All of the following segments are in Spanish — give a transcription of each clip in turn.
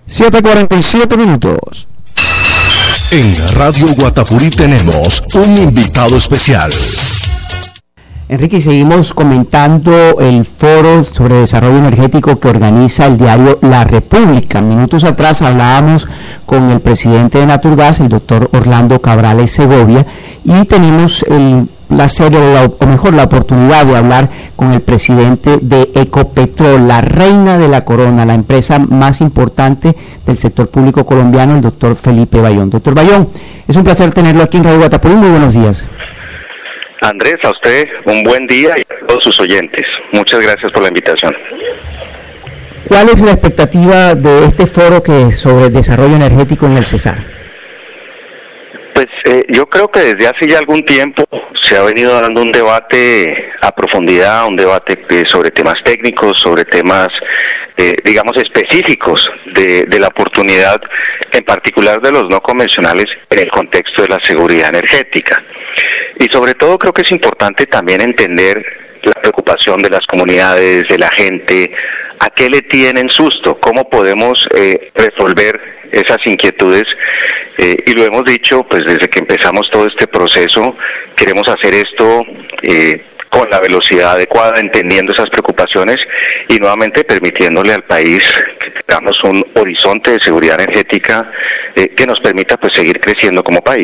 7:47. En Radio Guatapurí tenemos un invitado especial. Enrique, seguimos comentando el foro sobre desarrollo energético que organiza el diario La República. Minutos atrás hablábamos con el presidente de Naturgas, el doctor Orlando Cabrales Segovia, y tenemos la oportunidad de hablar con el presidente de Ecopetrol, la reina de la corona, la empresa más importante del sector público colombiano, el doctor Felipe Bayón. Doctor Bayón, es un placer tenerlo aquí en Radio Guatapurí. Muy buenos días. Andrés, a usted un buen día y a todos sus oyentes. Muchas gracias por la invitación. ¿Cuál es la expectativa de este foro sobre el desarrollo energético en el Cesar? Pues yo creo que desde hace ya algún tiempo se ha venido dando un debate a profundidad, un debate sobre temas técnicos, sobre temas, digamos, específicos de la oportunidad, en particular de los no convencionales, en el contexto de la seguridad energética. Y sobre todo creo que es importante también entender la preocupación de las comunidades, de la gente, a qué le tienen susto, cómo podemos resolver esas inquietudes, y lo hemos dicho pues desde que empezamos todo este proceso. Queremos hacer esto con la velocidad adecuada, entendiendo esas preocupaciones y nuevamente permitiéndole al país que tengamos un horizonte de seguridad energética que nos permita pues seguir creciendo como país.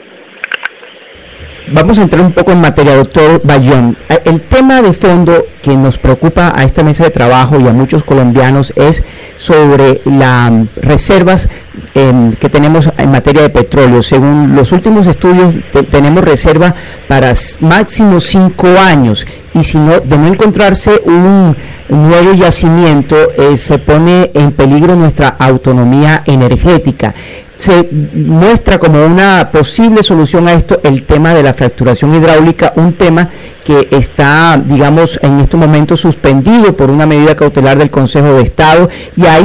Vamos a entrar un poco en materia, doctor Bayón. El tema de fondo que nos preocupa a esta mesa de trabajo y a muchos colombianos es sobre las reservas que tenemos en materia de petróleo. Según los últimos estudios, tenemos reserva para máximo 5 años, y si no, de no encontrarse un nuevo yacimiento, se pone en peligro nuestra autonomía energética. Se muestra como una posible solución a esto el tema de la fracturación hidráulica, un tema que está, digamos, en estos momentos suspendido por una medida cautelar del Consejo de Estado, y hay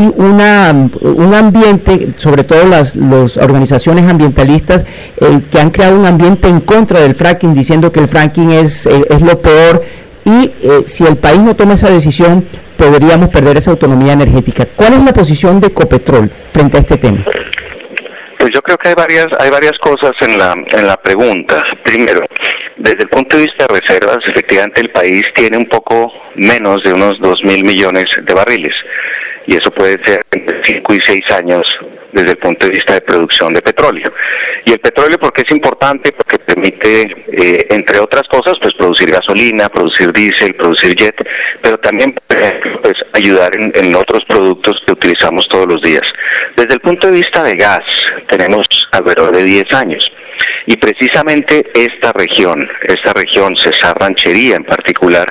un ambiente, sobre todo las organizaciones ambientalistas, que han creado un ambiente en contra del fracking, diciendo que el fracking es lo peor, y si el país no toma esa decisión, podríamos perder esa autonomía energética. ¿Cuál es la posición de Ecopetrol frente a este tema? Pues yo creo que hay varias cosas en la pregunta. Primero, desde el punto de vista de reservas, efectivamente el país tiene un poco menos de unos 2.000 millones de barriles, y eso puede ser entre 5 y 6 años desde el punto de vista de producción de petróleo. Y el petróleo, ¿por qué es importante? Porque permite, entre otras cosas, pues producir gasolina, producir diésel, producir jet, pero también, pues, ayudar en otros productos que utilizamos todos los días. Desde el punto de vista de gas, tenemos alrededor de 10 años. Y precisamente esta región, Cesar Ranchería en particular,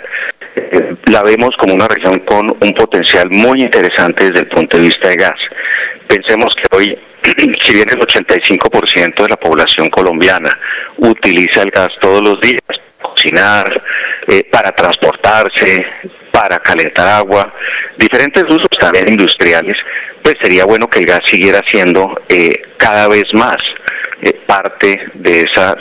la vemos como una región con un potencial muy interesante desde el punto de vista de gas. Pensemos que hoy, si bien el 85% de la población colombiana utiliza el gas todos los días, para cocinar, para transportarse, para calentar agua, diferentes usos también industriales, pues sería bueno que el gas siguiera siendo cada vez más parte de esa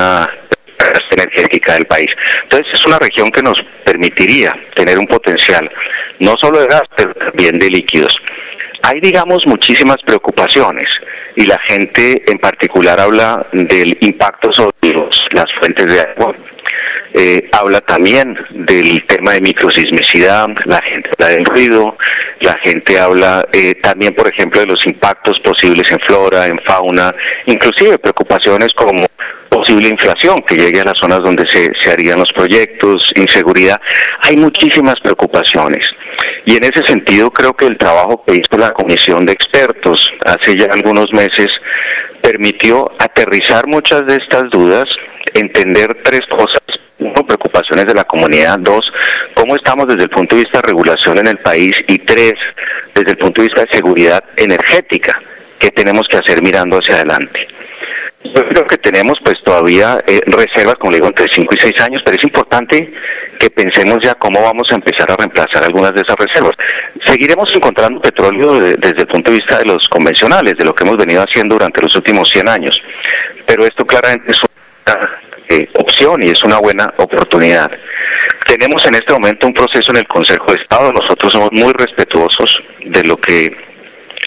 energética del país. Entonces es una región que nos permitiría tener un potencial no solo de gas, pero también de líquidos. Hay, digamos, muchísimas preocupaciones, y la gente en particular habla del impacto sobre las fuentes de agua. Habla también del tema de microsismicidad, la gente habla del ruido, la gente habla también, por ejemplo, de los impactos posibles en flora, en fauna, inclusive preocupaciones como posible inflación que llegue a las zonas donde se harían los proyectos, inseguridad. Hay muchísimas preocupaciones, y en ese sentido creo que el trabajo que hizo la comisión de expertos hace ya algunos meses permitió aterrizar muchas de estas dudas, entender 3 cosas. 1, preocupaciones de la comunidad. 2, cómo estamos desde el punto de vista de regulación en el país. Y 3, desde el punto de vista de seguridad energética, qué tenemos que hacer mirando hacia adelante. Yo creo que tenemos pues todavía reservas, como le digo, entre 5 y 6 años, pero es importante que pensemos ya cómo vamos a empezar a reemplazar algunas de esas reservas. Seguiremos encontrando petróleo desde el punto de vista de los convencionales, de lo que hemos venido haciendo durante los últimos 100 años, pero esto claramente es una opción y es una buena oportunidad. Tenemos en este momento un proceso en el Consejo de Estado. Nosotros somos muy respetuosos de lo que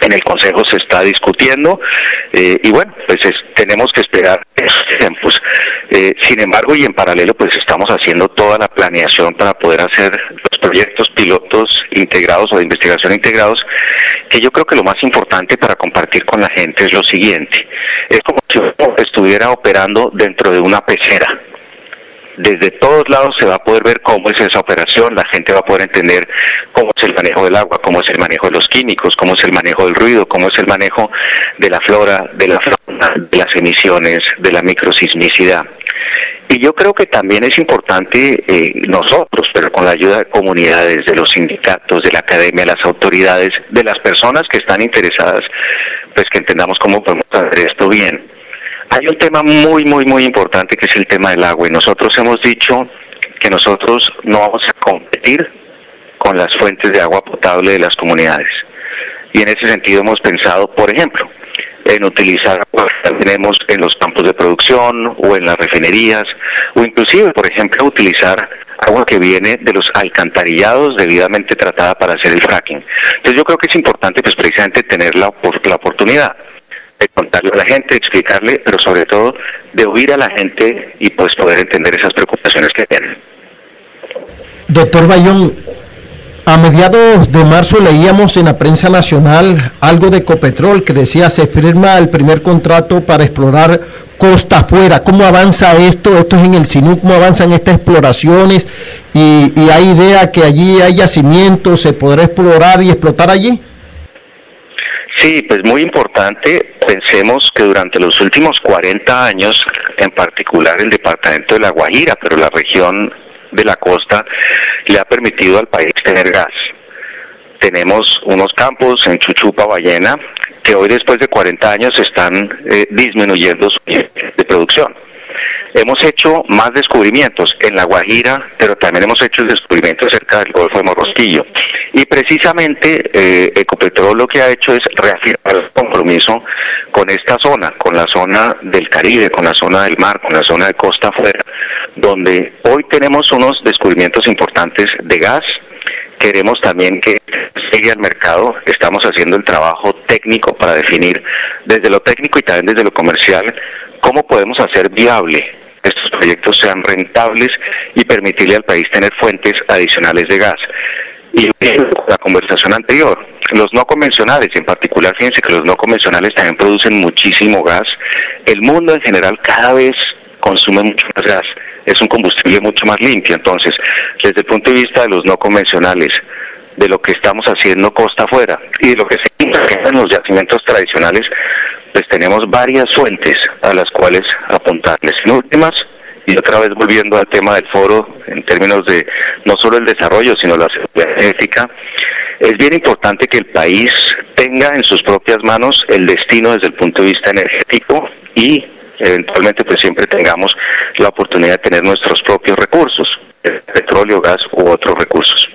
En el Consejo se está discutiendo y bueno, pues tenemos que esperar esos tiempos. Sin embargo, y en paralelo, pues estamos haciendo toda la planeación para poder hacer los proyectos pilotos integrados o de investigación integrados, que yo creo que lo más importante para compartir con la gente es lo siguiente. Es como si uno estuviera operando dentro de una pecera. Desde todos lados se va a poder ver cómo es esa operación, la gente va a poder entender cómo es el manejo del agua, cómo es el manejo de los químicos, cómo es el manejo del ruido, cómo es el manejo de la flora, de la fauna, de las emisiones, de la microsismicidad. Y yo creo que también es importante nosotros, pero con la ayuda de comunidades, de los sindicatos, de la academia, las autoridades, de las personas que están interesadas, pues que entendamos cómo podemos hacer esto bien. Hay un tema muy importante que es el tema del agua, y nosotros hemos dicho que nosotros no vamos a competir con las fuentes de agua potable de las comunidades. Y en ese sentido hemos pensado, por ejemplo, en utilizar agua que tenemos en los campos de producción o en las refinerías, o inclusive, por ejemplo, utilizar agua que viene de los alcantarillados debidamente tratada para hacer el fracking. Entonces yo creo que es importante pues precisamente tener la oportunidad de contarle a la gente, de explicarle, pero sobre todo de oír a la gente y pues poder entender esas preocupaciones que tienen. Doctor Bayón, a mediados de marzo leíamos en la prensa nacional algo de Ecopetrol que decía se firma el primer contrato para explorar costa afuera. ¿Cómo avanza esto? Esto es en el Sinú, ¿cómo avanzan estas exploraciones? ¿Y hay idea que allí hay yacimientos, se podrá explorar y explotar allí? Sí, pues muy importante. Pensemos que durante los últimos 40 años, en particular el departamento de La Guajira, pero la región de la costa, le ha permitido al país tener gas. Tenemos unos campos en Chuchupa, Ballena, que hoy después de 40 años están disminuyendo su nivel de producción. Hemos hecho más descubrimientos en La Guajira, pero también hemos hecho descubrimientos cerca del Golfo de Morrosquillo. Y precisamente Ecopetrol lo que ha hecho es reafirmar el compromiso con esta zona, con la zona del Caribe, con la zona del mar, con la zona de costa afuera, donde hoy tenemos unos descubrimientos importantes de gas. Queremos también que llegue al mercado. Estamos haciendo el trabajo técnico para definir desde lo técnico y también desde lo comercial cómo podemos hacer viable estos proyectos sean rentables y permitirle al país tener fuentes adicionales de gas. Y la conversación anterior, los no convencionales, en particular, fíjense que los no convencionales también producen muchísimo gas. El mundo en general cada vez consume mucho más gas, es un combustible mucho más limpio. Entonces, desde el punto de vista de los no convencionales, de lo que estamos haciendo costa afuera y de lo que se encuentra en los yacimientos tradicionales, pues tenemos varias fuentes a las cuales apuntarles. En últimas, y otra vez volviendo al tema del foro, en términos de no solo el desarrollo, sino la seguridad energética, es bien importante que el país tenga en sus propias manos el destino desde el punto de vista energético y eventualmente pues siempre tengamos la oportunidad de tener nuestros propios recursos, petróleo, gas u otros recursos.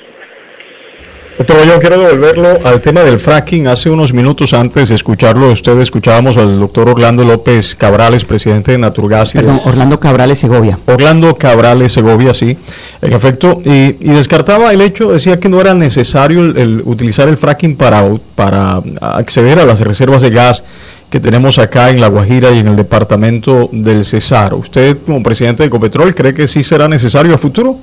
Doctor, yo quiero devolverlo al tema del fracking. Hace unos minutos antes de escucharlo a usted, escuchábamos al doctor Orlando López Cabrales, presidente de Naturgas. Perdón, Orlando Cabrales Segovia. Orlando Cabrales Segovia, sí, en efecto, y descartaba el hecho, decía que no era necesario el utilizar el fracking para acceder a las reservas de gas que tenemos acá en La Guajira y en el departamento del Cesar. ¿Usted, como presidente de Ecopetrol, cree que sí será necesario a futuro?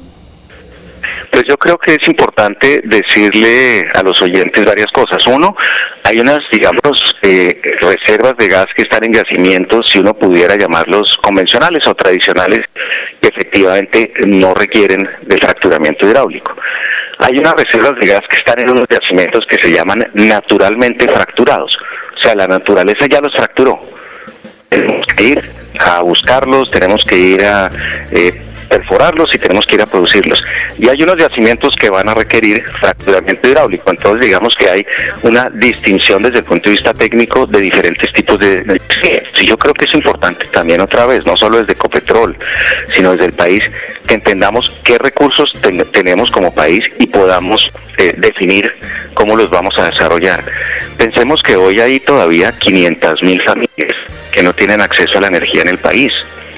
Pues yo creo que es importante decirle a los oyentes varias cosas. Uno, hay unas, digamos, reservas de gas que están en yacimientos, si uno pudiera llamarlos convencionales o tradicionales, que efectivamente no requieren de fracturamiento hidráulico. Hay unas reservas de gas que están en unos yacimientos que se llaman naturalmente fracturados. O sea, la naturaleza ya los fracturó. Tenemos que ir a buscarlos, tenemos que ir a perforarlos y tenemos que ir a producirlos. Y hay unos yacimientos que van a requerir fracturamiento hidráulico. Entonces digamos que hay una distinción desde el punto de vista técnico de diferentes tipos de... Sí, yo creo que es importante también otra vez, no solo desde Ecopetrol, sino desde el país, que entendamos qué recursos tenemos como país y podamos definir cómo los vamos a desarrollar. Pensemos que hoy hay todavía 500,000 familias que no tienen acceso a la energía en el país.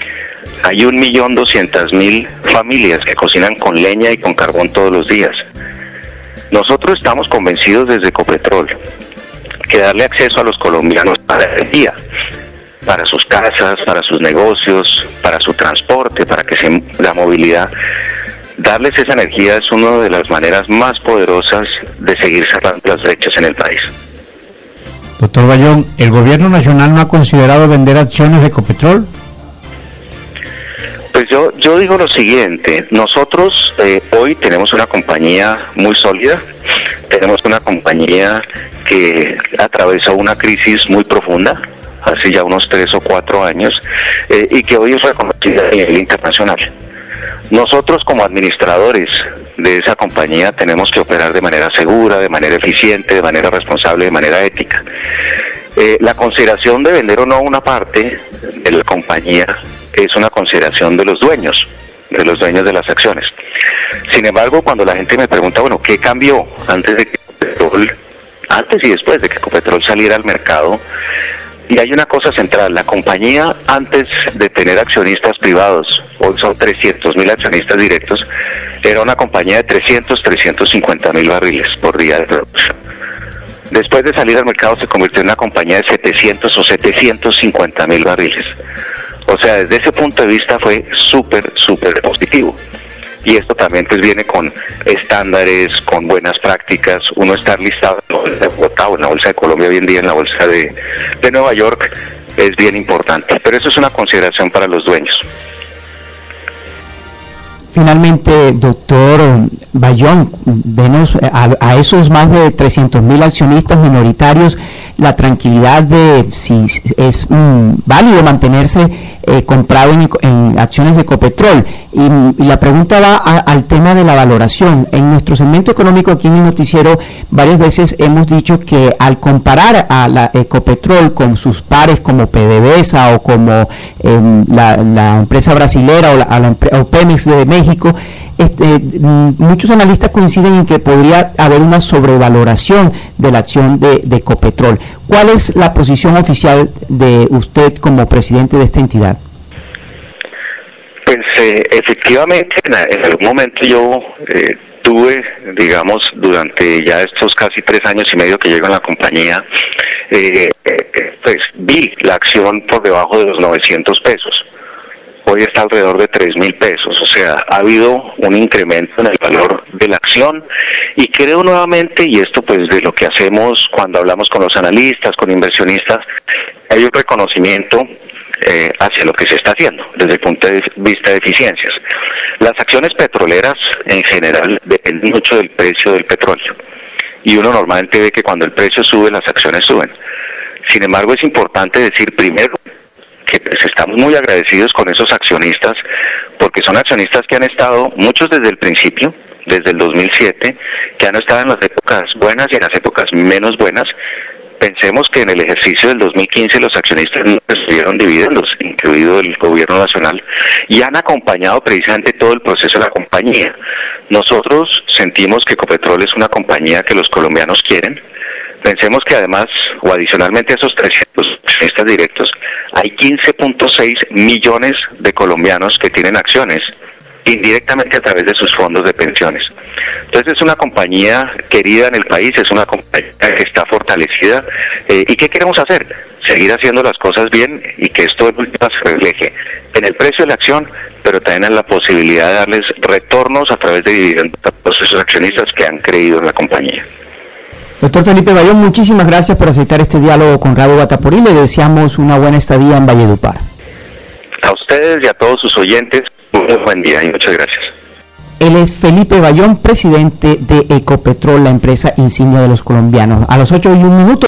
Hay 1.200.000 familias que cocinan con leña y con carbón todos los días. Nosotros estamos convencidos desde Ecopetrol que darle acceso a los colombianos a la energía, para sus casas, para sus negocios, para su transporte, para que la movilidad. Darles esa energía es una de las maneras más poderosas de seguir cerrando las brechas en el país. Doctor Bayón, ¿el gobierno nacional no ha considerado vender acciones de Ecopetrol? Pues yo digo lo siguiente, nosotros hoy tenemos una compañía muy sólida, tenemos una compañía que atravesó una crisis muy profunda, hace ya unos 3 o 4 años, y que hoy es reconocida a nivel internacional. Nosotros como administradores de esa compañía tenemos que operar de manera segura, de manera eficiente, de manera responsable, de manera ética. La consideración de vender o no una parte de la compañía es una consideración de los dueños de las acciones. Sin embargo, cuando la gente me pregunta, bueno, ¿qué cambió antes y después de que Ecopetrol saliera al mercado? Y hay una cosa central, la compañía antes de tener accionistas privados, hoy son 300.000 accionistas directos, era una compañía de 350.000 barriles por día de producción. Después de salir al mercado se convirtió en una compañía de 700 o 750.000 barriles. O sea, desde ese punto de vista fue súper positivo. Y esto también pues viene con estándares, con buenas prácticas. Uno estar listado en la bolsa de Bogotá o en la bolsa de Colombia hoy en día, en la bolsa de Nueva York, es bien importante. Pero eso es una consideración para los dueños. Finalmente, doctor Bayón, denos a esos más de 300.000 accionistas minoritarios la tranquilidad de si es válido mantenerse comprado en acciones de Ecopetrol. Y la pregunta va al tema de la valoración. En nuestro segmento económico aquí en el noticiero varias veces hemos dicho que al comparar a la Ecopetrol con sus pares como PDVSA o como la empresa brasilera o Pemex de México, muchos analistas coinciden en que podría haber una sobrevaloración de la acción de Ecopetrol. ¿Cuál es la posición oficial de usted como presidente de esta entidad? Pues efectivamente, en algún momento yo tuve, digamos, durante ya estos casi 3 años y medio que llevo en la compañía, pues vi la acción por debajo de los 900 pesos. Hoy está alrededor de 3.000 pesos, o sea, ha habido un incremento en el valor de la acción y creo nuevamente, y esto pues de lo que hacemos cuando hablamos con los analistas, con inversionistas, hay un reconocimiento hacia lo que se está haciendo desde el punto de vista de eficiencias. Las acciones petroleras en general dependen mucho del precio del petróleo y uno normalmente ve que cuando el precio sube las acciones suben. Sin embargo, es importante decir primero que pues estamos muy agradecidos con esos accionistas porque son accionistas que han estado, muchos desde el principio, desde el 2007, que han estado en las épocas buenas y en las épocas menos buenas. Pensemos que en el ejercicio del 2015 los accionistas no recibieron dividendos, incluido el gobierno nacional, y han acompañado precisamente todo el proceso de la compañía. Nosotros sentimos que Ecopetrol es una compañía que los colombianos quieren. Pensemos que además, o adicionalmente a esos 300 accionistas directos, hay 15.6 millones de colombianos que tienen acciones indirectamente a través de sus fondos de pensiones. Entonces es una compañía querida en el país, es una compañía que está fortalecida. ¿Y qué queremos hacer? Seguir haciendo las cosas bien y que esto se refleje en el precio de la acción, pero también en la posibilidad de darles retornos a través de dividendos a todos esos accionistas que han creído en la compañía. Doctor Felipe Bayón, muchísimas gracias por aceptar este diálogo con Radio Guatapurí. Le deseamos una buena estadía en Valledupar. A ustedes y a todos sus oyentes, muy buen día y muchas gracias. Él es Felipe Bayón, presidente de Ecopetrol, la empresa insignia de los colombianos. A las 8:01